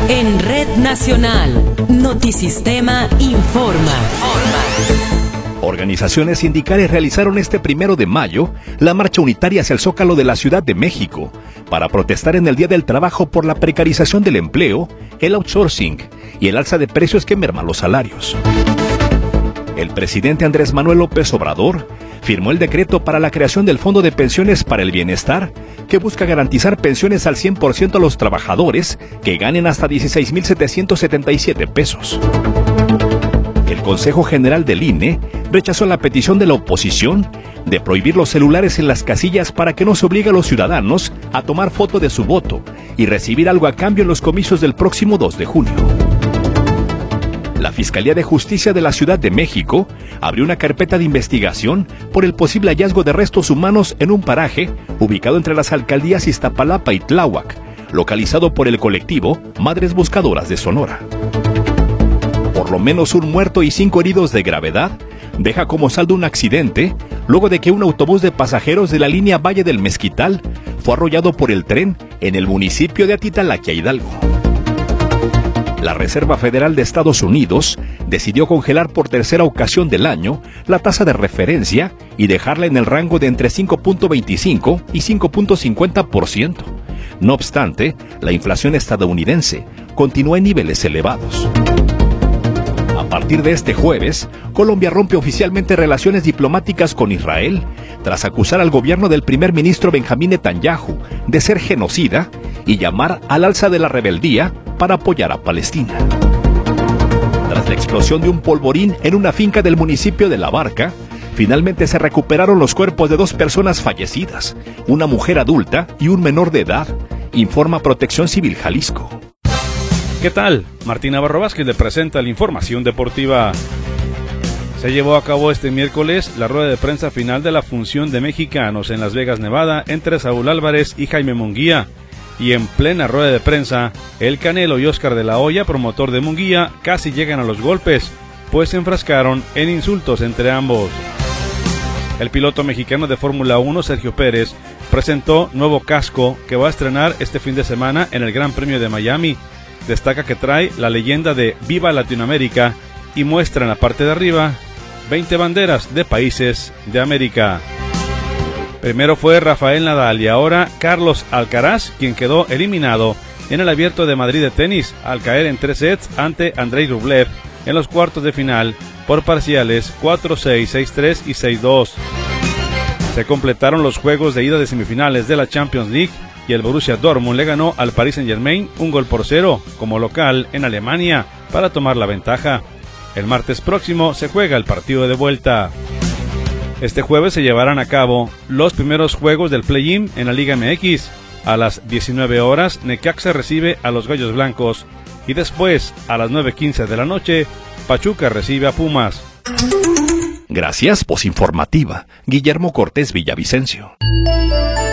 En Red Nacional, Notisistema informa. Organizaciones sindicales realizaron este 1 de mayo la marcha unitaria hacia el Zócalo de la Ciudad de México para protestar en el Día del Trabajo por la precarización del empleo, el outsourcing y el alza de precios que merma los salarios. El presidente Andrés Manuel López Obrador firmó el decreto para la creación del Fondo de Pensiones para el Bienestar, que busca garantizar pensiones al 100% a los trabajadores que ganen hasta 16,777 pesos. El Consejo General del INE rechazó la petición de la oposición de prohibir los celulares en las casillas para que no se obligue a los ciudadanos a tomar foto de su voto y recibir algo a cambio en los comicios del próximo 2 de junio. La Fiscalía de Justicia de la Ciudad de México abrió una carpeta de investigación por el posible hallazgo de restos humanos en un paraje ubicado entre las alcaldías Iztapalapa y Tláhuac, localizado por el colectivo Madres Buscadoras de Sonora. Por lo menos un muerto y 5 heridos de gravedad deja como saldo un accidente luego de que un autobús de pasajeros de la línea Valle del Mezquital fue arrollado por el tren en el municipio de Atitalaquia, Hidalgo. La Reserva Federal de Estados Unidos decidió congelar por tercera ocasión del año la tasa de referencia y dejarla en el rango de entre 5.25 y 5.50%. No obstante, la inflación estadounidense continúa en niveles elevados. A partir de este jueves, Colombia rompe oficialmente relaciones diplomáticas con Israel tras acusar al gobierno del primer ministro Benjamín Netanyahu de ser genocida y llamar al alza de la rebeldía para apoyar a Palestina. Tras la explosión de un polvorín en una finca del municipio de La Barca, finalmente se recuperaron los cuerpos de 2 personas fallecidas, una mujer adulta y un menor de edad, informa Protección Civil Jalisco. ¿Qué tal? Martín Navarro Vázquez le presenta la información deportiva. Se llevó a cabo este miércoles la rueda de prensa final de la función de mexicanos en Las Vegas, Nevada, entre Saúl Álvarez y Jaime Munguía. Y en plena rueda de prensa, el Canelo y Oscar de la Hoya, promotor de Munguía, casi llegan a los golpes, pues se enfrascaron en insultos entre ambos. El piloto mexicano de Fórmula 1, Sergio Pérez, presentó nuevo casco que va a estrenar este fin de semana en el Gran Premio de Miami. Destaca que trae la leyenda de Viva Latinoamérica y muestra en la parte de arriba 20 banderas de países de América. Primero fue Rafael Nadal y ahora Carlos Alcaraz, quien quedó eliminado en el Abierto de Madrid de tenis al caer en 3 sets ante Andrei Rublev en los cuartos de final por parciales 4-6, 6-3 y 6-2. Se completaron los juegos de ida de semifinales de la Champions League y el Borussia Dortmund le ganó al Paris Saint-Germain 1-0 como local en Alemania para tomar la ventaja. El martes próximo se juega el partido de vuelta. Este jueves se llevarán a cabo los primeros juegos del play-in en la Liga MX. A las 19 horas, Necaxa recibe a los Gallos Blancos y después, a las 9:15 de la noche, Pachuca recibe a Pumas. Gracias, Posinformativa. Guillermo Cortés Villavicencio.